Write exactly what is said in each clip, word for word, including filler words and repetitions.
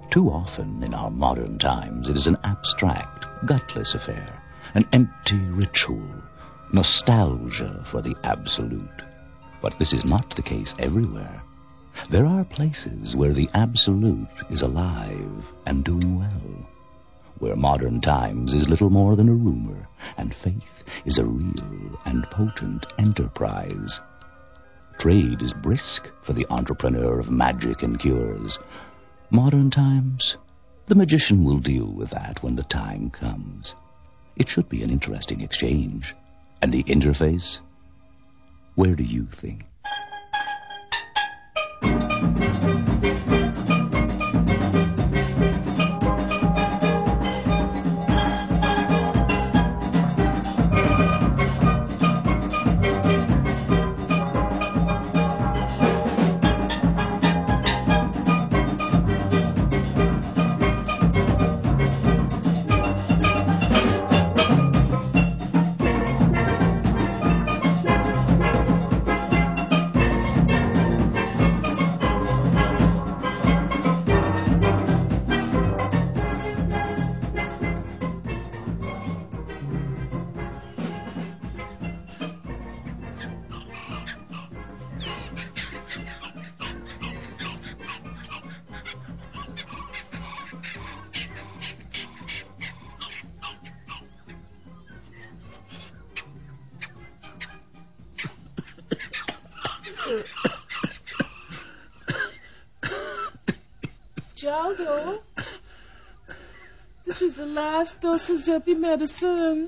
Too often in our modern times it is an abstract, gutless affair, an empty ritual, nostalgia for the absolute. But this is not the case everywhere. There are places where the absolute is alive and doing well, where modern times is little more than a rumor, and faith is a real and potent enterprise. Trade is brisk for the entrepreneur of magic and cures. Modern times, the magician will deal with that when the time comes. It should be an interesting exchange. And the interface? Where do you think? Jaldo, this is the last dose of Zeppy medicine.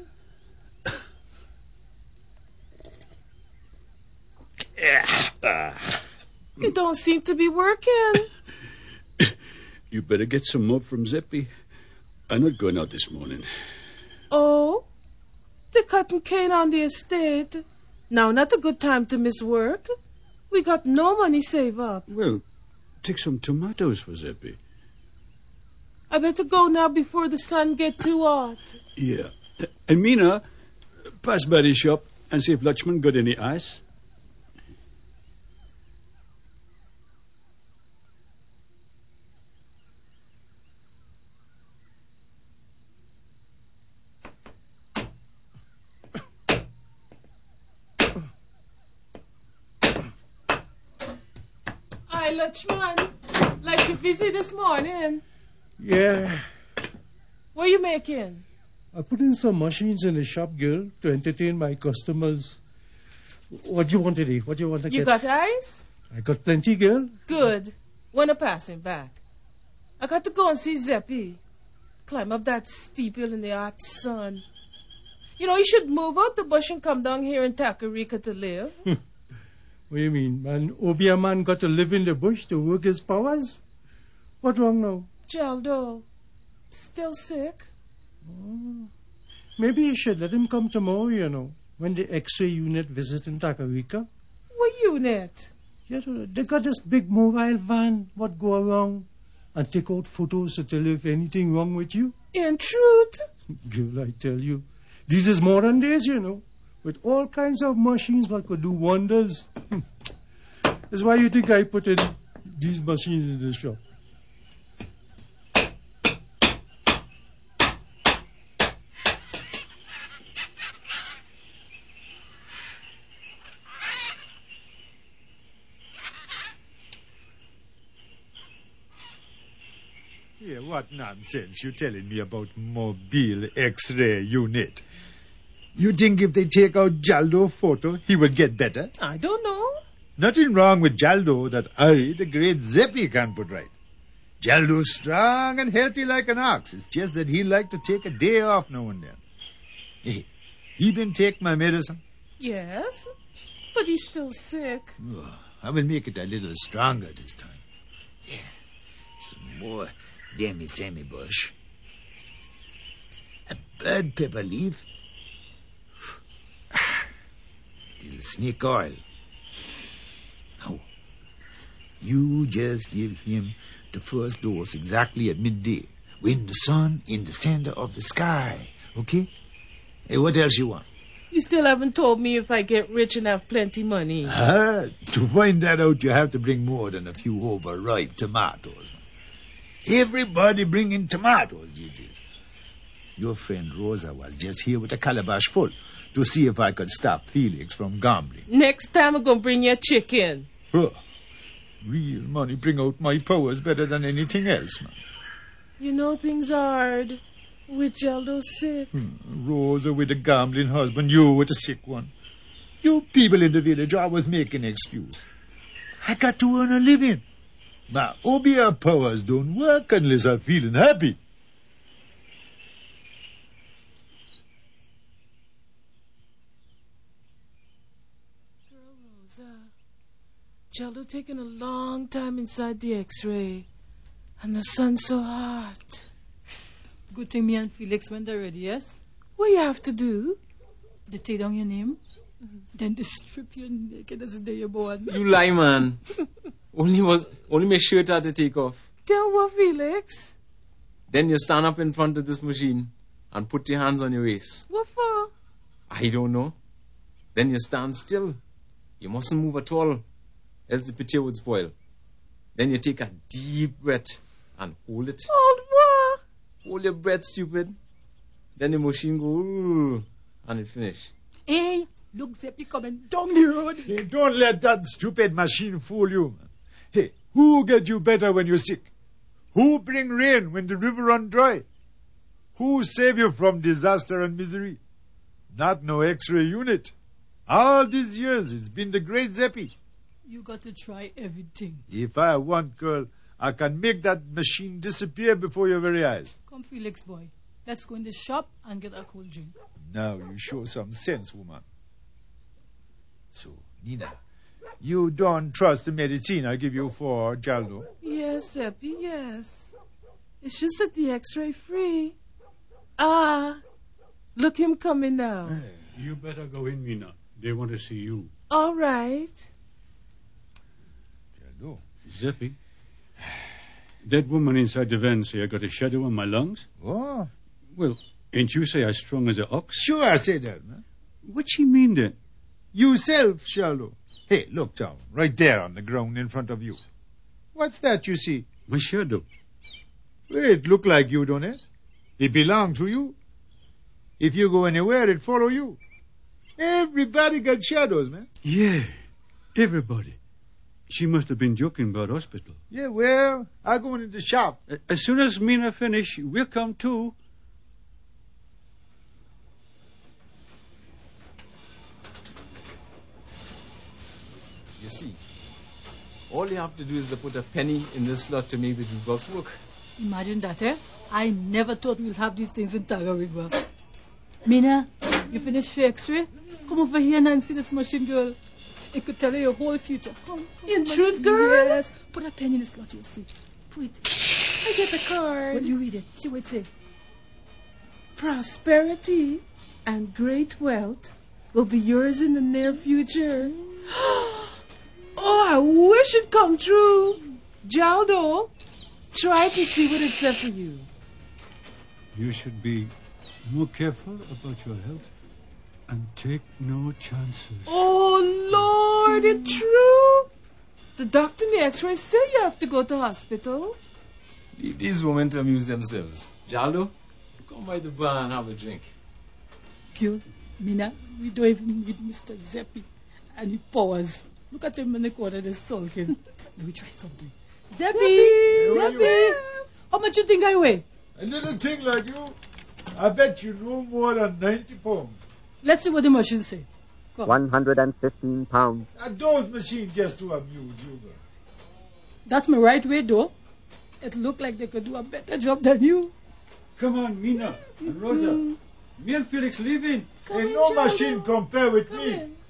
It don't seem to be working. You better get some more from Zeppy. I'm not going out this morning. Oh, the cotton cane on the estate. Now not a good time to miss work. We got no money save up. Well, take some tomatoes for Zeppy. I better go now before the sun get too hot. Yeah. And Mina, pass by the shop and see if Lutchman got any ice. Hi, Lutchman. Like you're busy this morning. Yeah. What are you making? I put in some machines in the shop, girl, to entertain my customers. What do you want today? What do you want to You get? got ice? I got plenty, girl. Good. Wanna pass him back. I got to go and see Zeppy. Climb up that steep hill in the hot sun. You know, he should move out the bush and come down here in Takarika to live. What do you mean, man? Obia man got to live in the bush to work his powers? What wrong now? Jaldo, still sick? Oh, maybe you should let him come tomorrow, you know, when the X-ray unit visits in Takarika. What unit? Yes, they got this big mobile van, what go around, and take out photos to tell you if anything wrong with you. In truth? Girl, I tell you, this is modern days, you know, with all kinds of machines that could do wonders. That's why you think I put in these machines in the shop. Yeah, what nonsense you telling me about mobile X-ray unit? You think if they take out Jaldo photo, he will get better? I don't know. Nothing wrong with Jaldo that I, the great Zeppy, can put right. Jaldo's strong and healthy like an ox. It's just that he like to take a day off now and then. Hey, he been take my medicine? Yes, but he's still sick. Oh, I will make it a little stronger this time. Yeah, some more demi-semi bush. A bird pepper leaf. Little snake oil. Now, you just give him the first dose exactly at midday, when the sun in the center of the sky. Okay? Hey, what else you want? You still haven't told me if I get rich and have plenty money. Ah, to find that out, you have to bring more than a few overripe tomatoes. Everybody bringing tomatoes, it is. Your friend Rosa was just here with a calabash full to see if I could stop Felix from gambling. Next time I'm going to bring you a chicken. Huh. Real money bring out my powers better than anything else, man. You know things are hard with Jaldo sick. Hmm. Rosa with a gambling husband, you with a sick one. You people in the village always make an excuse. I got to earn a living. My O B R powers don't work unless I'm feeling happy. Girl Rosa, Jaldo taking a long time inside the x-ray. And the sun's so hot. Good thing me and Felix went already, yes? What you have to do? They take down your name, mm-hmm. Then they strip you naked as the day you're born. You lie, man. only was only my shirt had to take off. Tell what, Felix? Then you stand up in front of this machine and put your hands on your waist. What for? I don't know. Then you stand still. You mustn't move at all, else the picture would spoil. Then you take a deep breath and hold it. Hold what? Hold your breath, stupid. Then the machine go, ooh, and it finish. Hey, look, Zeppy coming down the road. Hey, don't let that stupid machine fool you. Hey, who get you better when you're sick? Who bring rain when the river run dry? Who save you from disaster and misery? Not no X-ray unit. All these years it's been the great Zeppy. You got to try everything. If I want, girl, I can make that machine disappear before your very eyes. Come, Felix, boy. Let's go in the shop and get a cold drink. Now you show some sense, woman. So, Nina, you don't trust the medicine I give you for Jaldo? Yes, Eppie, yes. It's just that the x-ray free. Ah, look him coming now. Hey, you better go in, Mina. They want to see you. All right. Jaldo. Zeppy, that woman inside the van say I got a shadow on my lungs. Oh. Well, ain't you say I strong as an ox? Sure I say that, man. What she mean then? Yourself, Jaldo. Hey, look down, right there on the ground in front of you. What's that you see? My shadow. It look like you, don't it? It belong to you. If you go anywhere, it follow you. Everybody got shadows, man. Yeah, everybody. She must have been joking about hospital. Yeah, well, I go into the shop. As soon as Mina finish, we'll come too. You see, all you have to do is to put a penny in this slot to make the jukebox work. Imagine that, eh? I never thought we'd have these things in Tagarigua. Mina, you finished your x-ray? Come over here and see this machine, girl. It could tell you your whole future. Come, come In truth, girl? Yes. Put a penny in the slot, you'll see. Put it. I get the card. Well, you read it. See what it says. Prosperity and great wealth will be yours in the near future. Oh, I wish it come true. Jaldo, try to see what it said for you. You should be more careful about your health and take no chances. Oh, Lord, it's true. The doctor in the x-ray say you have to go to hospital. Leave these women to amuse themselves. Jaldo, come by the bar and have a drink. Girl, Mina, we don't even need Mister Zeppy and he powers. Look at him in the corner, they're sulking. Let me try something. Zeppy! Zeppy! Zeppy! How much you think I weigh? A little thing like you, I bet you no more than ninety pounds. Let's see what the machine say. Come. one hundred fifteen pounds. And those machines just to amuse you, girl. That's my right way, though. It looked like they could do a better job than you. Come on, Mina and Rosa. Mm. Me and Felix leaving. Come Ain't in, no Jaldo. machine compare with Come me. in.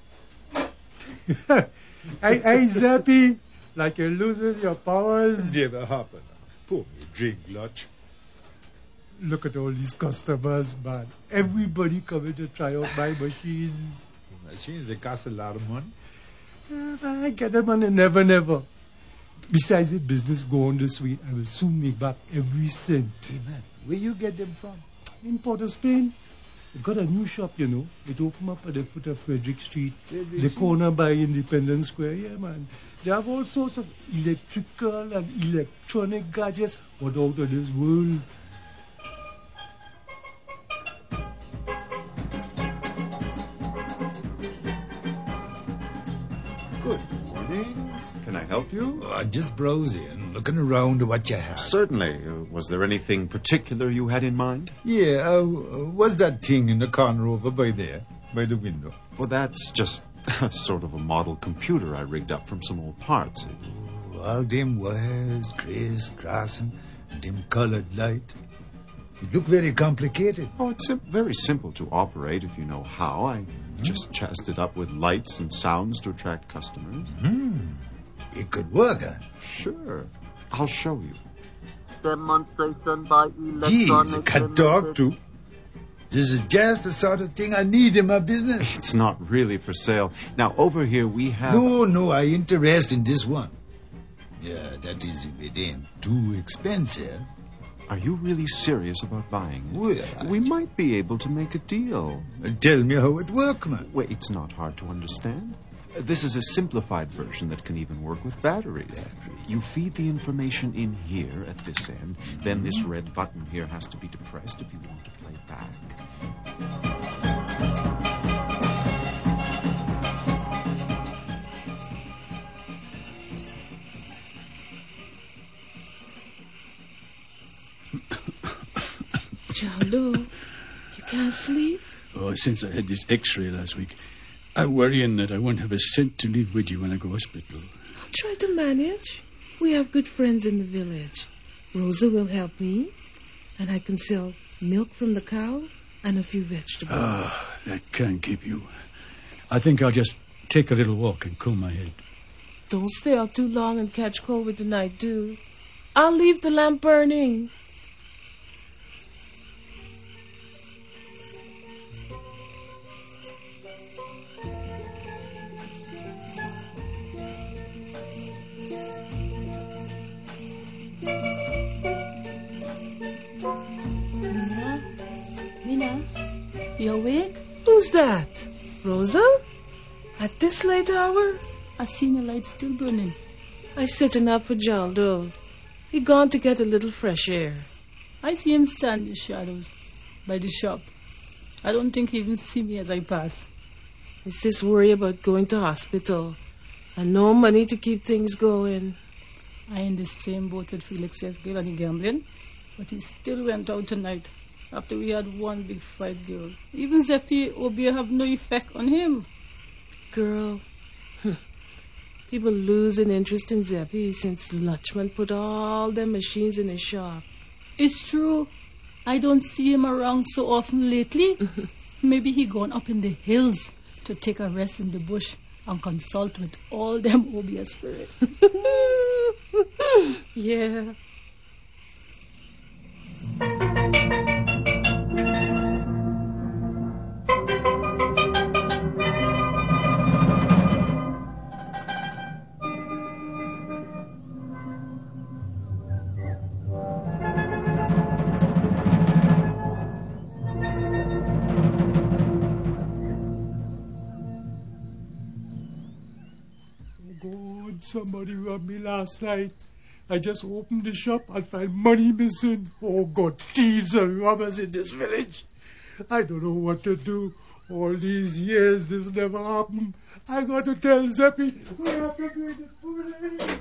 Hey, hey, Zeppy, like you're losing your powers. Never happen. Pour me a drink, Lutch. Look at all these customers, man. Everybody coming to try out my machines. The machines, they cost a lot of money. Uh, I get them on a never, never. Besides the business going this way, I will soon make back every cent. Hey, man, where you get them from? In Port of Spain. got a new shop, you know. It opened up at the foot of Frederick Street, the corner by Independence Square. Yeah, man. They have all sorts of electrical and electronic gadgets, but out of this world. Good morning. Can I help you? Uh, just browsing, looking around at what you have. Certainly. Uh, was there anything particular you had in mind? Yeah, uh, what's that thing in the corner over by there, by the window? Well, that's just sort of a model computer I rigged up from some old parts. Oh, all them wires, criss, crossing, and them colored light. It look very complicated. Oh, it's sim- very simple to operate if you know how. I mm-hmm. just chased it up with lights and sounds to attract customers. Hmm. It could work, huh? Sure. I'll show you. Demonstration by Geez, electronic can talk to. This is just the sort of thing I need in my business. It's not really for sale. Now, over here we have... No, no, I interest in this one. Yeah, that is if it ain't too expensive. Are you really serious about buying it? Well, we might be able to make a deal. Tell me how it works, man. Wait, it's not hard to understand. This is a simplified version that can even work with batteries. Battery. You feed the information in here at this end. Mm-hmm. Then this red button here has to be depressed if you want to play back. Jaldo, you can't sleep? Oh, since I had this x-ray last week, I'm worrying that I won't have a cent to leave with you when I go to hospital. I'll try to manage. We have good friends in the village. Rosa will help me, and I can sell milk from the cow and a few vegetables. Ah, that can't keep you. I think I'll just take a little walk and cool my head. Don't stay out too long and catch cold with the night dew. I'll leave the lamp burning. You awake? Who's that? Rosa? At this late hour? I seen your light still burning. I setting up for Jaldo. He gone to get a little fresh air. I see him stand in the shadows by the shop. I don't think he even see me as I pass. It's this worry about going to hospital and no money to keep things going. I in the same boat with Felix yesterday on the gambling, but he still went out tonight. After we had one big fight, girl. Even Zeppy Obia have no effect on him. Girl, people losing interest in Zeppy since Lutchman put all them machines in his shop. It's true. I don't see him around so often lately. Maybe he gone up in the hills to take a rest in the bush and consult with all them Obia spirits. Yeah. Somebody robbed me last night. I just opened the shop. I find money missing. Oh, God, thieves and robbers in this village. I don't know what to do. All these years, this never happened. I got to tell Zeppy. We have to do the police.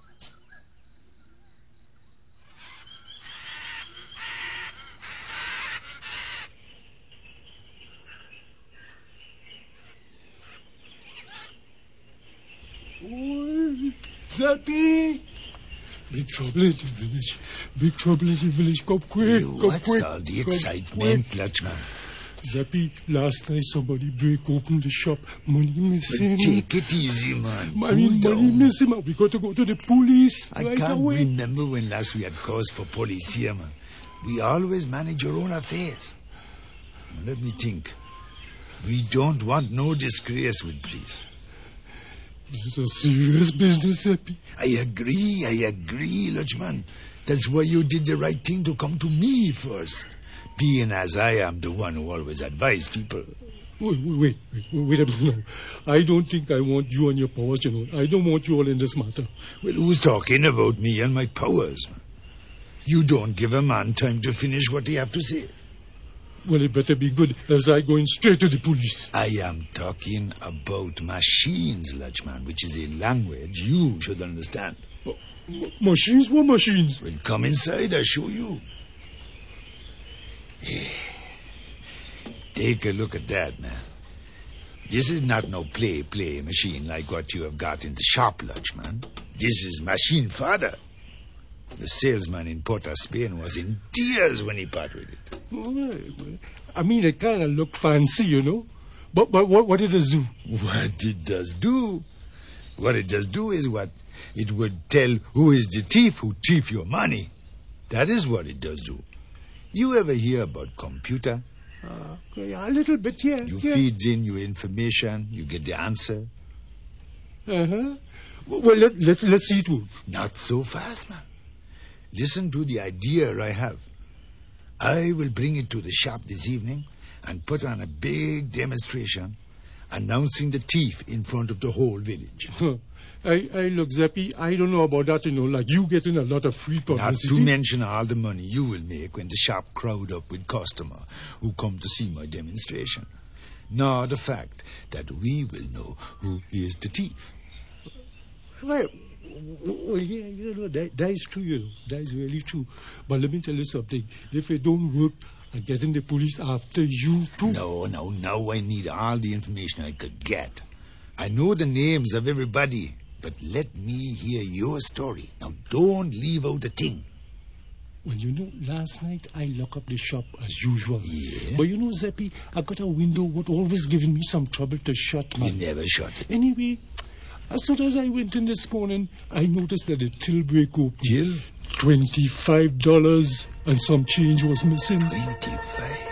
Oh, Zeppy! Big trouble in the village. Big trouble in the village. Come quick, come What's quick. all the come excitement, quick. Lutchman? Zeppy, last night somebody break open the shop. Money missing. Take it easy, man. I mean, Cool money down. missing, man. We got to go to the police I right can't away. remember when last we had cause for police here, man. We always manage our own affairs. Now, let me think. We don't want no disgrace with police. This is a serious business, Zeppy. I agree, I agree, Lutchman. That's why you did the right thing to come to me first. being as I am the one who always advise people. Wait, wait, wait, wait, wait a minute now. I don't think I want you and your powers, you know. I don't want you all in this matter. Well, who's talking about me and my powers? You don't give a man time to finish what he have to say. Well, it better be good, as I go in straight to the police. I am talking about machines, Lutchman, which is a language you should understand. Uh, m- machines? What machines? Well, come inside, I'll show you. Take a look at that, man. This is not no play-play machine like what you have got in the shop, Lutchman. This is machine father. The salesman in Port of Spain was in tears when he parted with it. Well, I mean, it kind of look fancy, you know. But but what, what did it do? What it does do? What it does do is what it would tell who is the thief who thief your money. That is what it does do. You ever hear about computer? Uh, a little bit, yeah. You yeah. feed in your information, you get the answer. Uh-huh. Well, let, let, let's see it work. Not so fast, man. Listen to the idea I have. I will bring it to the shop this evening and put on a big demonstration announcing the thief in front of the whole village. I, I look, Zeppy, I don't know about that, you know, like you getting a lot of free publicity. Not to mention all the money you will make when the shop crowd up with customers who come to see my demonstration. Nor the fact that we will know who is the thief. Well, well yeah, you know, that, that is true, you know. That is really true. But let me tell you something. If it don't work, I'm getting the police after you too. No, no, now I need all the information I could get. I know the names of everybody, but let me hear your story. Now, don't leave out a thing. Well, you know, last night I locked up the shop as usual. Yeah? But you know, Zeppy, I got a window what always giving me some trouble to shut, man. You never shut it. Anyway, as soon as I went in this morning, I noticed that the till break open. Till? Twenty-five dollars and some change was missing. Twenty-five?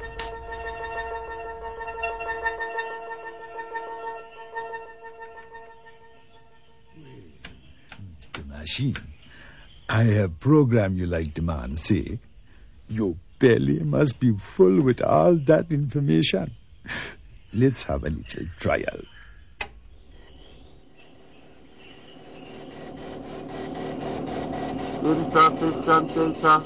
Mister Machine, I have programmed you like the man say. Your belly must be full with all that information. Let's have a little trial. Insufficient data.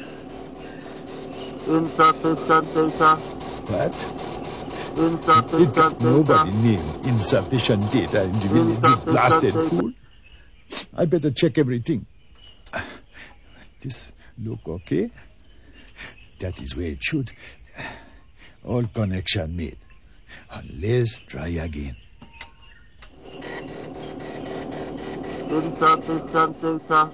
Insufficient data. What? Insufficient It got data. nobody named insufficient data in the village, you blasted fool. I better check everything. This look okay? That is where it should. All connection made. Let's try again. Insufficient data.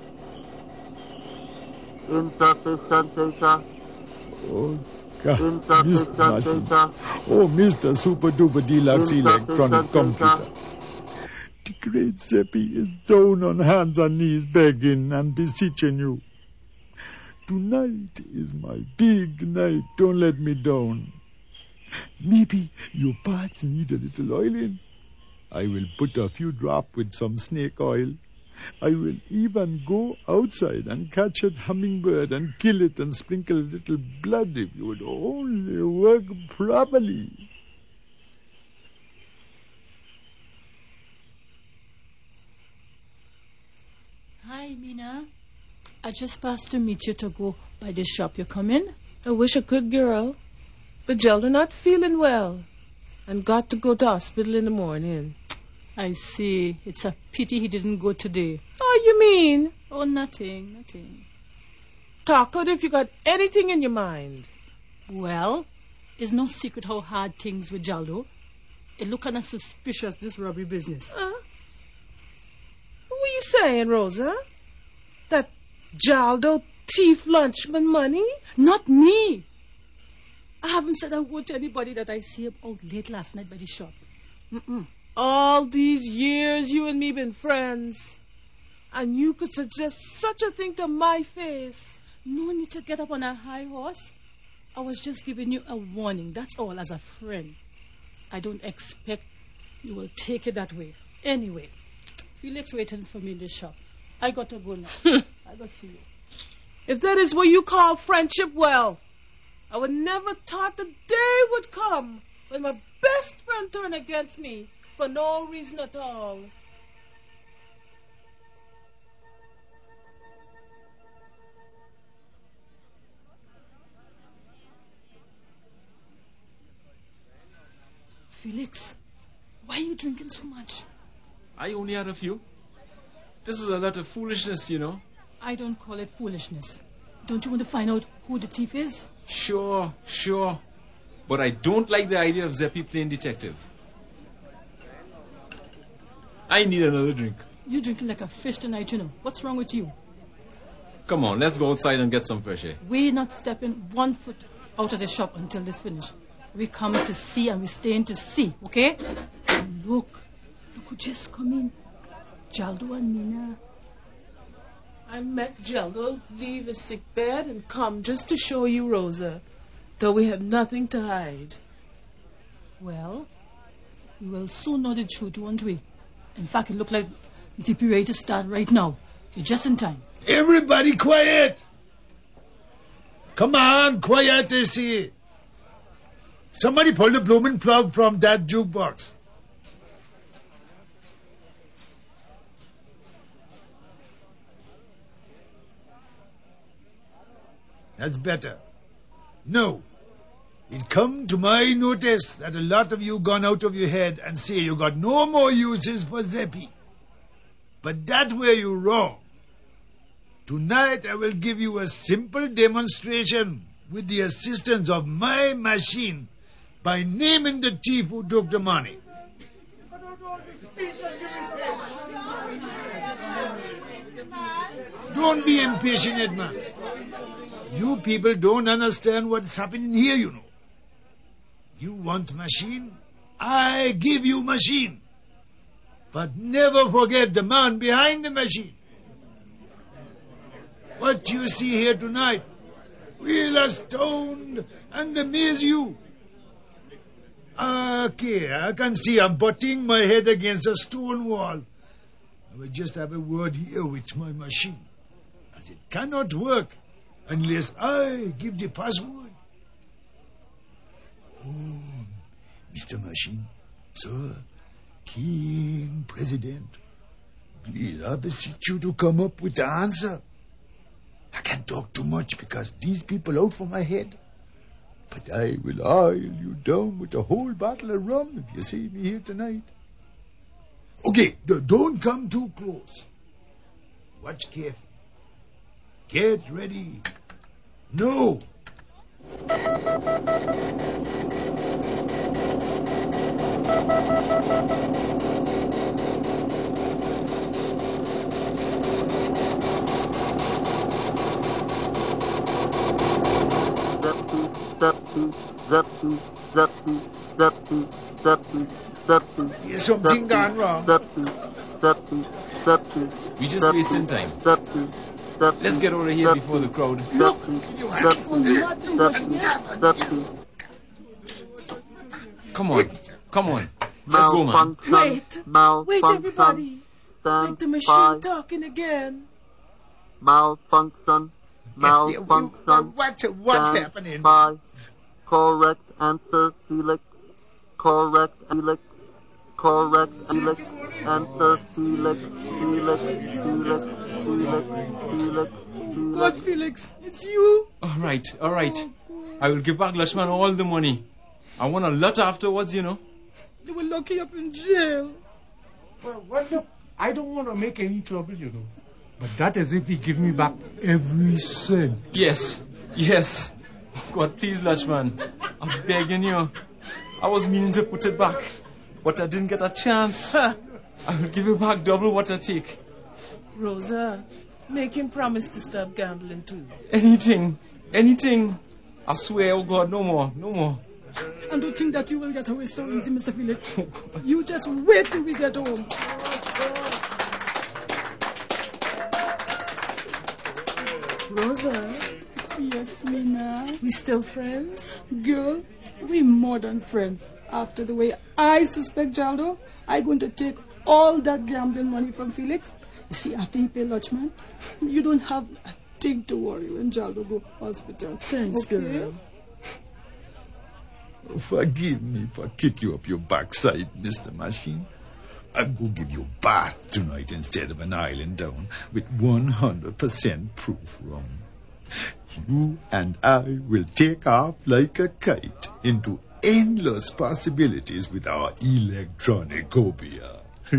Insufficient data. Oh, God. Insufficient Mister Martin. data. Oh, Mister Super Duper Deluxe Insufficient Electronic data. Computer. The great Zeppy is down on hands and knees begging and beseeching you. Tonight is my big night. Don't let me down. Maybe your parts need a little oiling. I will put a few drops with some snake oil. I will even go outside and catch a hummingbird and kill it and sprinkle a little blood if you would only work properly. Hi, Mina. I just passed to meet you to go by the shop. You come in? I wish I could, girl. But Gelder not feeling well and got to go to hospital in the morning. I see. It's a pity he didn't go today. Oh, you mean? Oh, nothing, nothing. Talk out if you got anything in your mind. Well, it's no secret how hard things with Jaldo. It look kind of suspicious, this robbery business. Huh? What were you saying, Rosa? That Jaldo thief lunchman money? Not me. I haven't said a word to anybody that I see him out late last night by the shop. Mm-mm. All these years you and me been friends. And you could suggest such a thing to my face. No need to get up on a high horse. I was just giving you a warning, that's all, as a friend. I don't expect you will take it that way. Anyway, Felix waiting for me in the shop. I got to go now. I got to see you. If that is what you call friendship, well, I would never thought the day would come when my best friend turned against me for no reason at all. Felix, why are you drinking so much? I only had a few. This is a lot of foolishness, you know. I don't call it foolishness. Don't you want to find out who the thief is? Sure, sure. But I don't like the idea of Zeppy playing detective. I need another drink. You're drinking like a fish tonight, you know. What's wrong with you? Come on, let's go outside and get some fresh air. We're not stepping one foot out of the shop until this finished. We come to see and we staying to see, okay? And look, look who just come in. Jaldo and Mina. I met Jaldo leave his sick bed and come just to show you Rosa, though we had nothing to hide. Well, we will soon know the truth, won't we? In fact, it looked like the parade to start right now. You're just in time. Everybody quiet! Come on, quiet, I see. Somebody pull the blooming plug from that jukebox. That's better. No. It come to my notice that a lot of you gone out of your head and say you got no more uses for Zeppy. But that where you wrong. Tonight I will give you a simple demonstration with the assistance of my machine by naming the thief who took the money. Don't be impatient, Edmund. You people don't understand what's happening here, you know. You want machine? I give you machine. But never forget the man behind the machine. What you see here tonight will astound and amaze you. Okay, I can see I'm butting my head against a stone wall. I will just have a word here with my machine, as it cannot work unless I give the password. Oh, Mister Machine, Sir, King, President, please, I beseech you to come up with the answer. I can't talk too much because these people out for my head. But I will oil you down with a whole bottle of rum if you see me here tonight. Okay, d- don't come too close. Watch carefully. Get ready. No. Zeppy, Zeppy, Zeppy, Zeppy, Zeppy, Zeppy. There's something gone wrong. Zeppy, Zeppy, Zeppy. We just wasting time. Zeppy, Zeppy. Let's get over here before the crowd. Look! Zeppy, Zeppy. Come on, come on. Let's go, man. Wait, Malfunction. wait, everybody. Stand Like the machine by. talking again. Malfunction. Malfunction. What's, what's Stand happening? by. Correct answer, Felix. Correct, Felix. Correct, Felix. Answer, Felix. Felix, Felix, Felix, Felix, God, Felix. Felix, it's you. All right, all right. I will give back Lashman all the money. I want a lot afterwards, you know. They will lock you up in jail. Well, well, look, I don't want to make any trouble, you know. But that is if he give me back every cent. Yes, yes. God, please, Lashman. I'm begging you. I was meaning to put it back, but I didn't get a chance. I will give you back double what I take. Rosa, make him promise to stop gambling too. Anything, anything. I swear, oh God, no more, no more. And don't think that you will get away so easy, Mister Felix. You just wait till we get home. Rosa, Yes, Mina. we still friends? Girl, we more than friends. After the way I suspect Jaldo, I going to take all that gambling money from Felix. You see, after you pay Lachman, you don't have a thing to worry when Jaldo go hospital. Thanks, Okay? girl. Forgive me for kick you up your backside, Mister Machine. I'm going to give you a bath tonight instead of an island down with one hundred percent proof rum. You and I will take off like a kite into endless possibilities with our electronicopia.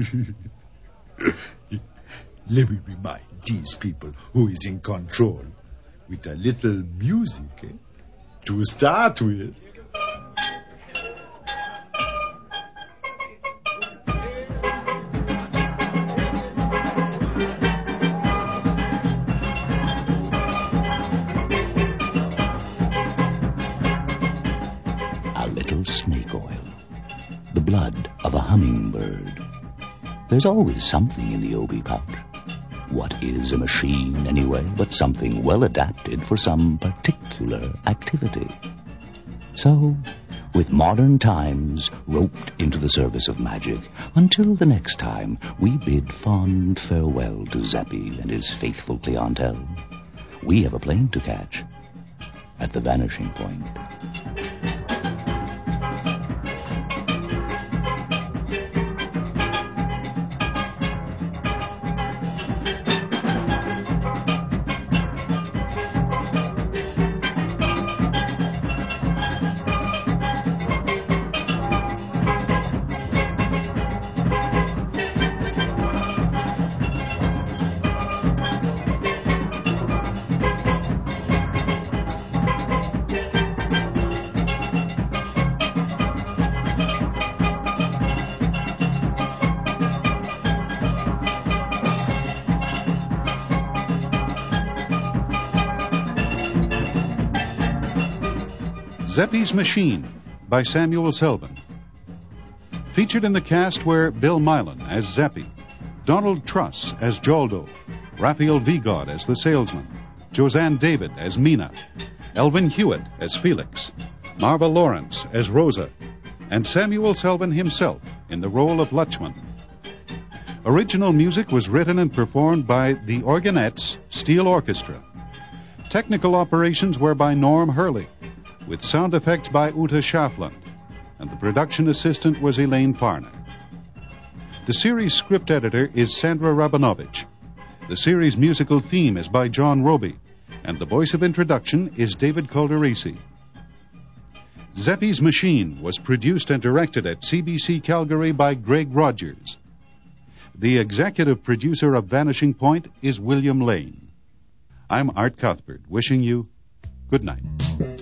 Let me remind these people who is in control with a little music, eh? To start with. Snake oil, the blood of a hummingbird. There's always something in the Obi pouch. What is a machine, anyway, but something well adapted for some particular activity? So, with modern times roped into the service of magic, until the next time we bid fond farewell to Zappy and his faithful clientele, we have a plane to catch at the vanishing point. Zappy's Machine by Samuel Selvin. Featured in the cast were Bill Milan as Zappy, Donald Truss as Joldo, Raphael Vigod as the salesman, Josanne David as Mina, Elvin Hewitt as Felix, Marva Lawrence as Rosa, and Samuel Selvin himself in the role of Lutchman. Original music was written and performed by the Organettes Steel Orchestra. Technical operations were by Norm Hurley, with sound effects by Uta Schafland, and the production assistant was Elaine Farner. The series script editor is Sandra Rabinovich. The series musical theme is by John Roby, and the voice of introduction is David Calderisi. Zappy's Machine was produced and directed at C B C Calgary by Greg Rogers. The executive producer of Vanishing Point is William Lane. I'm Art Cuthbert, wishing you good night.